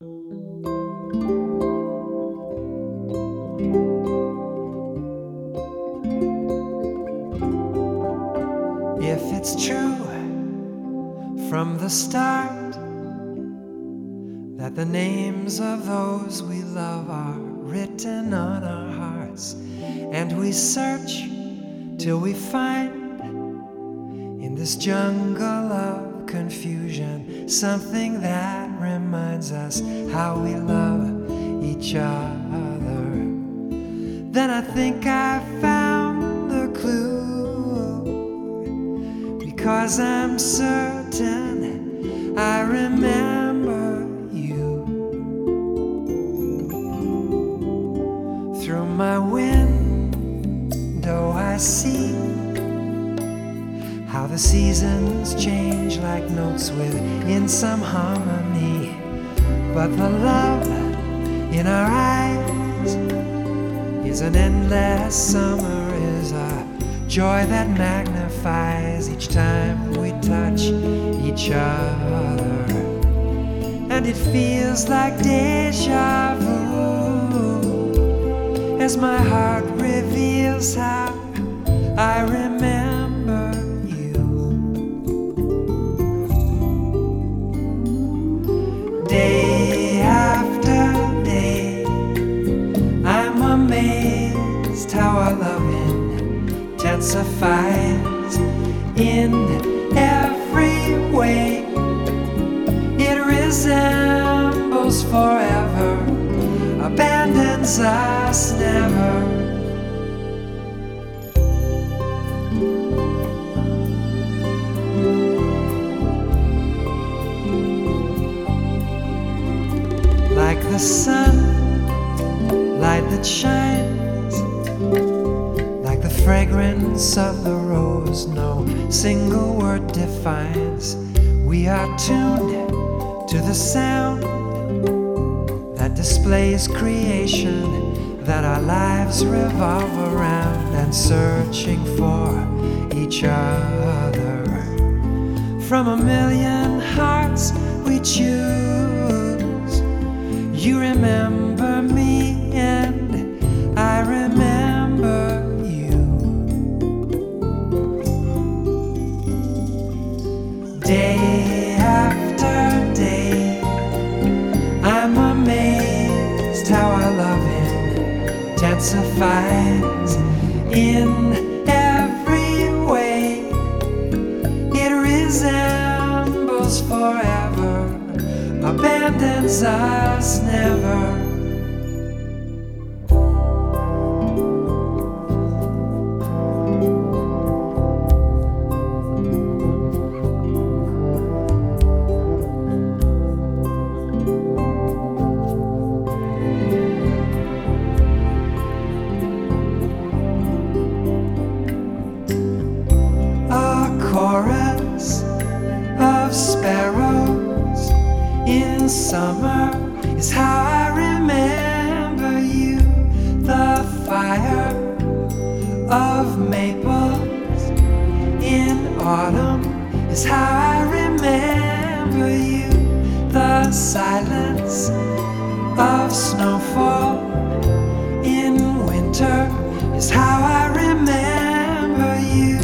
If it's true from the start that the names of those we love are written on our hearts, and we search till we find in this jungle of confusion something that reminds us how we love each other, then I think I found the clue, because I'm certain I remember you. Through my window I see how the seasons change like notes within some harmony, but the love in our eyes is an endless summer, is a joy that magnifies each time we touch each other, and it feels like deja vu as my heart reveals how I remember you. Day after day, I'm amazed how our love intensifies in every way. It resembles forever, abandons us never. Like the sun, light that shines, like the fragrance of the rose no single word defines. We are tuned to the sound that displays creation, that our lives revolve around, and searching for each other. From a million hearts we choose, you remember me and I remember you. Day after day, I'm amazed how our love intensifies in every way. It resembles forever, abandons us never. Chorus of sparrows in summer is how I remember you. The fire of maples in autumn is how I remember you. The silence of snowfall in winter is how I remember you.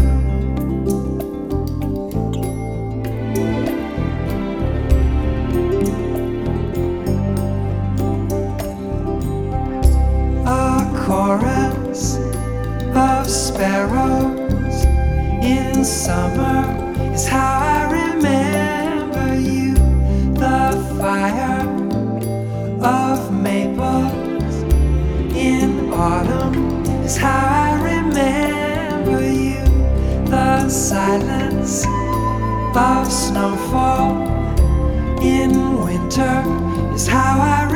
Chorus of sparrows in summer is how I remember you. The fire of maples in autumn is how I remember you. The silence of snowfall in winter is how I